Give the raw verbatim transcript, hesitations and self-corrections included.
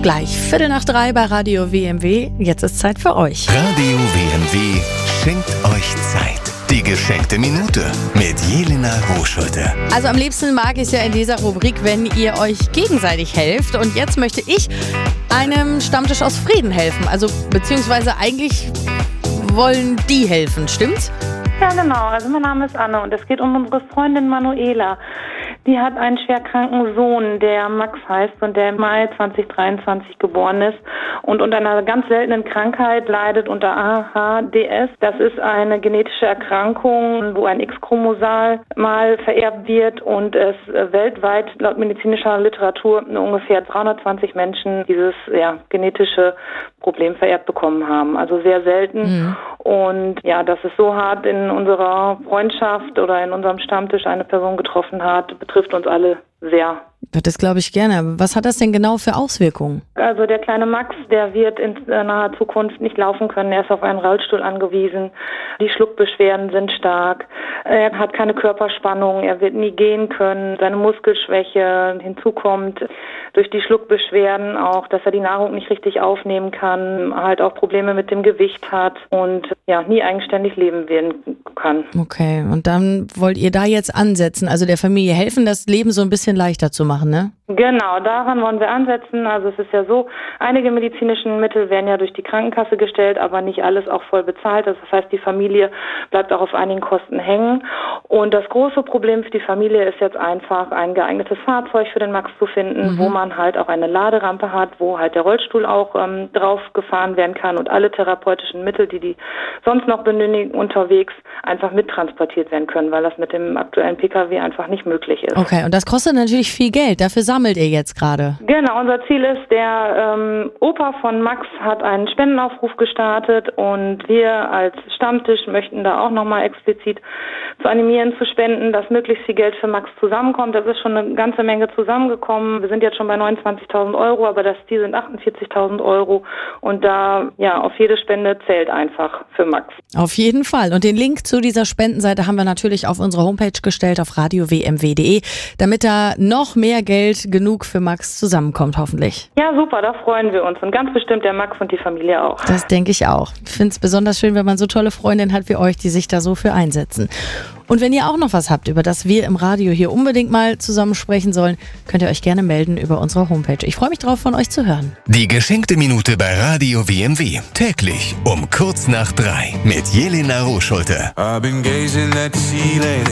Gleich Viertel nach drei bei Radio W M W. Jetzt ist Zeit für euch. Radio W M W schenkt euch Zeit. Die geschenkte Minute mit Jelena Rohschulte. Also am liebsten mag ich es ja in dieser Rubrik, wenn ihr euch gegenseitig helft. Und jetzt möchte ich einem Stammtisch aus Frieden helfen. Also beziehungsweise eigentlich wollen die helfen, stimmt's? Ja, genau. Also mein Name ist Anne und es geht um unsere Freundin Manuela. Die hat einen schwerkranken Sohn, der Max heißt und der im Mai zwanzig dreiundzwanzig geboren ist und unter einer ganz seltenen Krankheit leidet, unter A H D S. Das ist eine genetische Erkrankung, wo ein X-Chromosal mal vererbt wird und es weltweit laut medizinischer Literatur nur ungefähr dreihundertzwanzig Menschen dieses ja, genetische Problem vererbt bekommen haben. Also sehr selten. Mhm. Und ja, dass es so hart in unserer Freundschaft oder in unserem Stammtisch eine Person getroffen hat, betrifft uns alle sehr. Das glaube ich gerne. Was hat das denn genau für Auswirkungen? Also der kleine Max, der wird in naher Zukunft nicht laufen können. Er ist auf einen Rollstuhl angewiesen. Die Schluckbeschwerden sind stark. Er hat keine Körperspannung. Er wird nie gehen können. Seine Muskelschwäche, hinzu kommt durch die Schluckbeschwerden auch, dass er die Nahrung nicht richtig aufnehmen kann, halt auch Probleme mit dem Gewicht hat und ja nie eigenständig leben werden kann. Okay, und dann wollt ihr da jetzt ansetzen, also der Familie helfen, das Leben so ein bisschen leichter zu machen, ne? Genau, daran wollen wir ansetzen. Also es ist ja so, einige medizinische Mittel werden ja durch die Krankenkasse gestellt, aber nicht alles auch voll bezahlt. Das heißt, die Familie bleibt auch auf einigen Kosten hängen. Und das große Problem für die Familie ist jetzt einfach, ein geeignetes Fahrzeug für den Max zu finden, mhm. wo man halt auch eine Laderampe hat, wo halt der Rollstuhl auch ähm, drauf gefahren werden kann und alle therapeutischen Mittel, die die sonst noch benötigen unterwegs, einfach mittransportiert werden können, weil das mit dem aktuellen Pkw einfach nicht möglich ist. Okay, und das kostet natürlich viel Geld. Dafür sammelt ihr jetzt gerade? Genau, unser Ziel ist, der ähm, Opa von Max hat einen Spendenaufruf gestartet und wir als Stammtisch möchten da auch nochmal explizit zu animieren, zu spenden, dass möglichst viel Geld für Max zusammenkommt. Das ist schon eine ganze Menge zusammengekommen. Wir sind jetzt schon bei neunundzwanzigtausend Euro, aber das Ziel sind achtundvierzigtausend Euro und da, ja, auf jede Spende zählt einfach für Max. Auf jeden Fall. Und den Link zu dieser Spendenseite haben wir natürlich auf unsere Homepage gestellt, auf radio w m w punkt d e, damit da noch mehr Geld genug für Max zusammenkommt, hoffentlich. Ja, super, da freuen wir uns und ganz bestimmt der Max und die Familie auch. Das denke ich auch. Ich finde es besonders schön, wenn man so tolle Freundinnen hat wie euch, die sich da so für einsetzen. Und wenn ihr auch noch was habt, über das wir im Radio hier unbedingt mal zusammen sprechen sollen, könnt ihr euch gerne melden über unsere Homepage. Ich freue mich drauf, von euch zu hören. Die geschenkte Minute bei Radio W M W. Täglich um kurz nach drei mit Jelena Rohschulte.